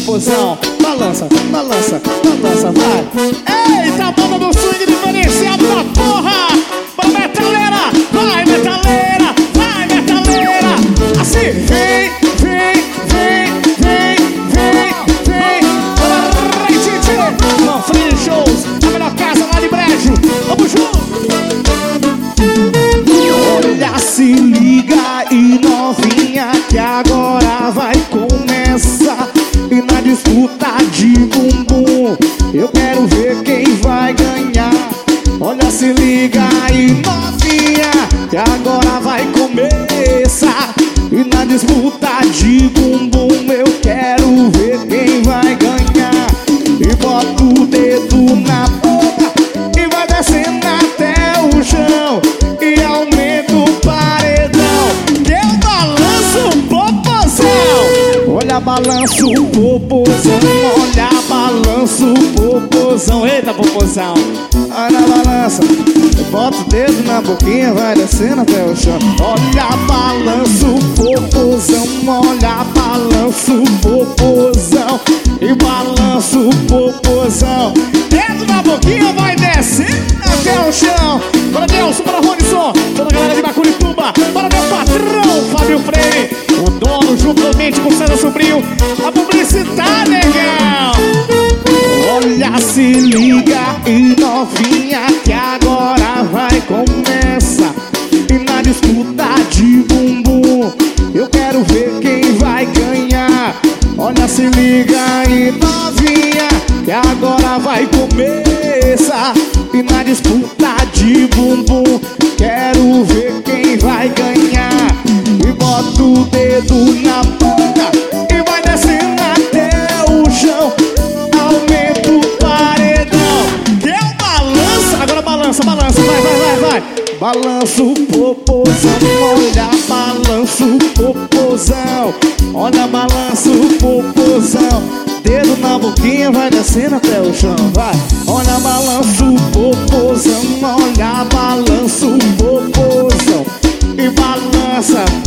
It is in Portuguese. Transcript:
popozão. Balança, balança, balança, vai. Eita, banda do swing diferenciado da porra. Bora, metaleira, vai, metaleira, vai, metaleira. Assim, vem, vem, vem, vem, vem, vem. Bora, Titi, Manfred Shows, a melhor casa lá de Brejo. Vamos junto. Olha, se liga aí, novinha, que agora vai começar. E na disputa de bumbum, eu quero ver quem vai ganhar. Olha, se liga aí, novinha, que agora vai começar. E na disputa de bumbum, eu quero ver quem vai ganhar. E bota o dedo na boca e vai descendo até o chão. E aumenta o paredão, que eu balanço o popozão. Olha, balanço o popozão, olha, balanço o popozão. Eita, popozão. Olha, balança, bota o dedo na boquinha, vai descendo até o chão. Olha, balança o popozão, olha, balança o popozão. E balança o popozão, dedo na boquinha, vai descendo até o chão. Bora, Nelson, bora, Ronison, toda a galera de Bacurituba. Bora, meu patrão, Fábio Freire, o dono, juntamente com o César Sobrinho, a publicidade, legal. Olha, se liga e novinha, que agora vai começar. E na disputa de bumbum, eu quero ver quem vai ganhar. Olha, se liga e novinha, que agora vai começar. E na disputa de bumbum, quero ver quem vai ganhar. E bota o dedo na boca e vai descendo até o chão. Aumenta o paredão, que eu balanço. Agora balança, balança, vai, vai, vai, vai. Balança o popozão, olha, balança o popozão. Olha, balança o popozão, dedo na boquinha, vai descendo até o chão, vai. Olha, balança o popozão, olha, balança o popozão. E balança